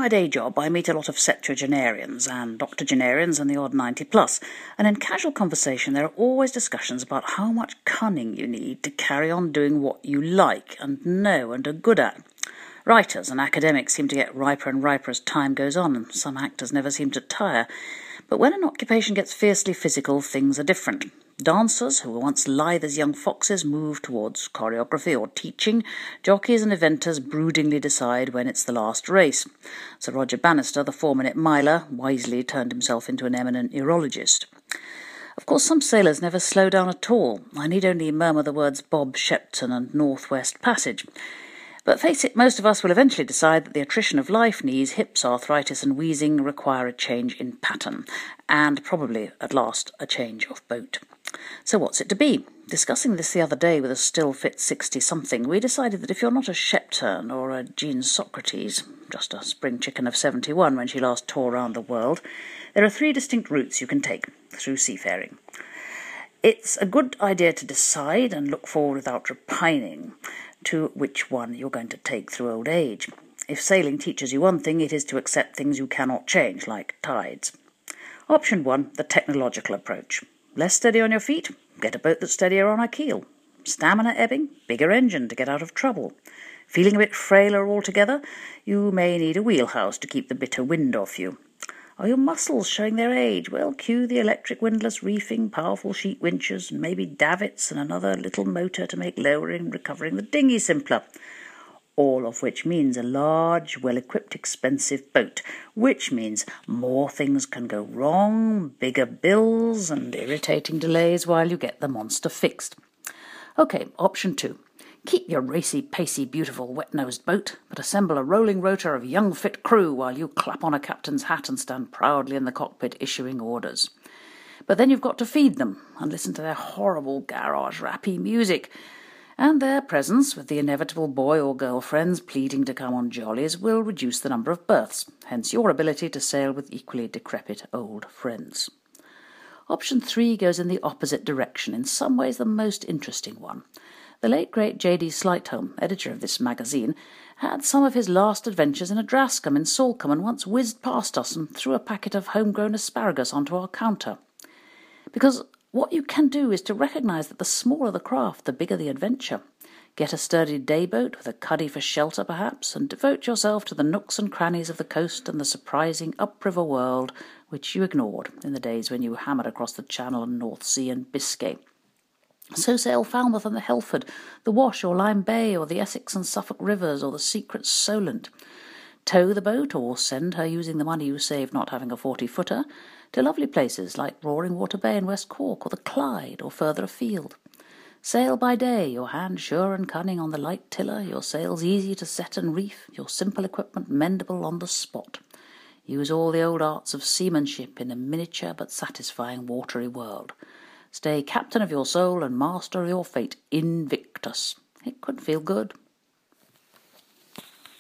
my day job, I meet a lot of septuagenarians and octogenarians and the odd 90+, and in casual conversation there are always discussions about how much cunning you need to carry on doing what you like and know and are good at. Writers and academics seem to get riper and riper as time goes on, and some actors never seem to tire. But when an occupation gets fiercely physical, things are different. Dancers, who were once lithe as young foxes, move towards choreography or teaching. Jockeys and eventers broodingly decide when it's the last race. Sir Roger Bannister, the 4-minute miler, wisely turned himself into an eminent urologist. Of course, some sailors never slow down at all. I need only murmur the words Bob Shepton and North West Passage. But face it, most of us will eventually decide that the attrition of life, knees, hips, arthritis and wheezing require a change in pattern, and probably, at last, a change of boat. So what's it to be? Discussing this the other day with a still fit 60-something, we decided that if you're not a Shepton or a Jean Socrates, just a spring chicken of 71 when she last tore around the world, there are 3 distinct routes you can take through seafaring. It's a good idea to decide and look forward without repining to which one you're going to take through old age. If sailing teaches you one thing, it is to accept things you cannot change, like tides. Option 1, the technological approach. Less steady on your feet? Get a boat that's steadier on a keel. Stamina ebbing? Bigger engine to get out of trouble. Feeling a bit frailer altogether? You may need a wheelhouse to keep the bitter wind off you. Are your muscles showing their age? Well, cue the electric windlass reefing, powerful sheet winches, and maybe davits and another little motor to make lowering and recovering the dinghy simpler. All of which means a large, well-equipped, expensive boat, which means more things can go wrong, bigger bills and irritating delays while you get the monster fixed. OK, option 2. Keep your racy, pacey, beautiful, wet-nosed boat, but assemble a rolling rotor of young, fit crew while you clap on a captain's hat and stand proudly in the cockpit issuing orders. But then you've got to feed them and listen to their horrible garage-rappy music, and their presence, with the inevitable boy or girl friends pleading to come on jollies, will reduce the number of berths, hence your ability to sail with equally decrepit old friends. Option 3 goes in the opposite direction, in some ways the most interesting one. The late great J.D. Slightholme, editor of this magazine, had some of his last adventures in a Drascombe in Salcombe and once whizzed past us and threw a packet of homegrown asparagus onto our counter. Because what you can do is to recognise that the smaller the craft, the bigger the adventure. Get a sturdy dayboat with a cuddy for shelter, perhaps, and devote yourself to the nooks and crannies of the coast and the surprising upriver world which you ignored in the days when you hammered across the Channel and North Sea and Biscay. So sail Falmouth and the Helford, the Wash or Lyme Bay, or the Essex and Suffolk rivers, or the secret Solent. Tow the boat, or send her using the money you saved not having a 40-footer, to lovely places like Roaring Water Bay in West Cork, or the Clyde, or further afield. Sail by day, your hand sure and cunning on the light tiller, your sails easy to set and reef, your simple equipment mendable on the spot. Use all the old arts of seamanship in a miniature but satisfying watery world. Stay captain of your soul and master of your fate, Invictus. It could feel good.